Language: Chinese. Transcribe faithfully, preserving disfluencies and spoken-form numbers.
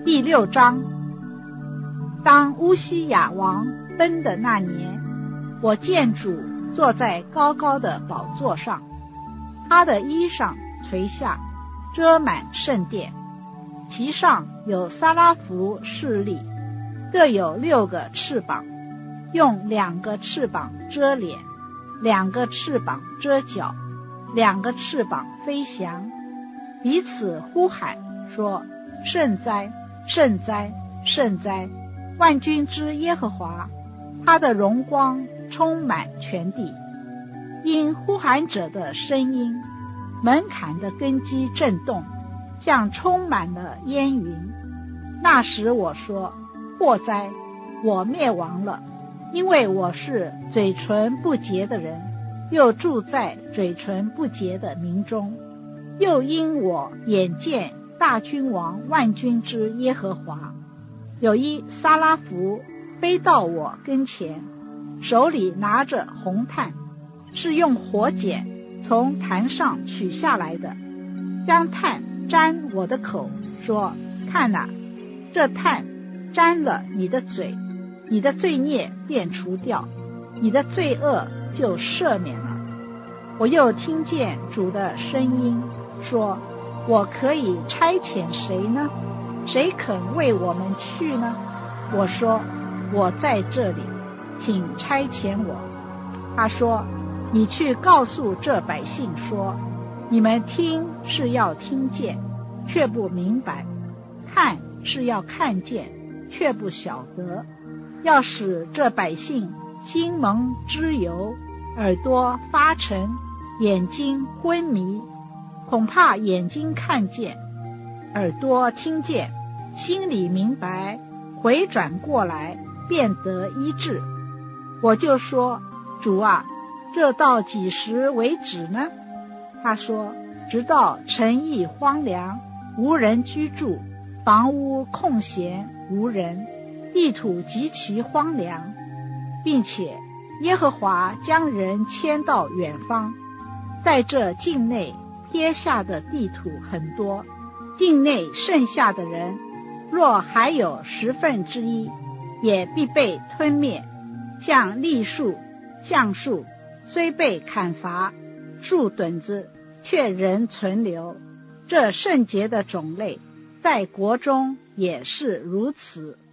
第六章。当乌西雅王崩的那年，我见主坐在高高的宝座上，他的衣裳垂下，遮满圣殿，其上有撒拉弗侍立，各有六个翅膀，用两个翅膀遮脸，两个翅膀遮脚，两个翅膀飞翔，彼此呼喊说：圣哉，圣哉，圣哉，万军之耶和华，他的荣光充满全地。因呼喊者的声音，门槛的根基震动，像充满了烟云。那时我说：祸哉，我灭亡了，因为我是嘴唇不洁的人，又住在嘴唇不洁的民中。又因我眼见大君王万军之耶和华，有一撒拉弗飞到我跟前，手里拿着红炭，是用火剪从坛上取下来的，将炭沾我的口，说：看哪，这炭沾了你的嘴，你的罪孽便除掉，你的罪恶就赦免了。我又听见主的声音说：我可以差遣谁呢？谁肯为我们去呢？我说：我在这里，请差遣我。他说：你去告诉这百姓说，你们听是要听见，却不明白；看是要看见，却不晓得。要使这百姓心蒙脂油，耳朵发沉，眼睛昏迷，恐怕眼睛看见，耳朵听见，心里明白，回转过来，便得医治。我就说：主啊，这到几时为止呢？他说：直到城邑荒凉，无人居住，房屋空闲无人，地土极其荒凉，并且耶和华将人迁到远方。在这境内撇下的地土很多，境内剩下的人，若还有十分之一，也必被吞灭。像栗树、橡树，虽被砍伐，树墩子却仍存留。这圣洁的种类，在国中也是如此。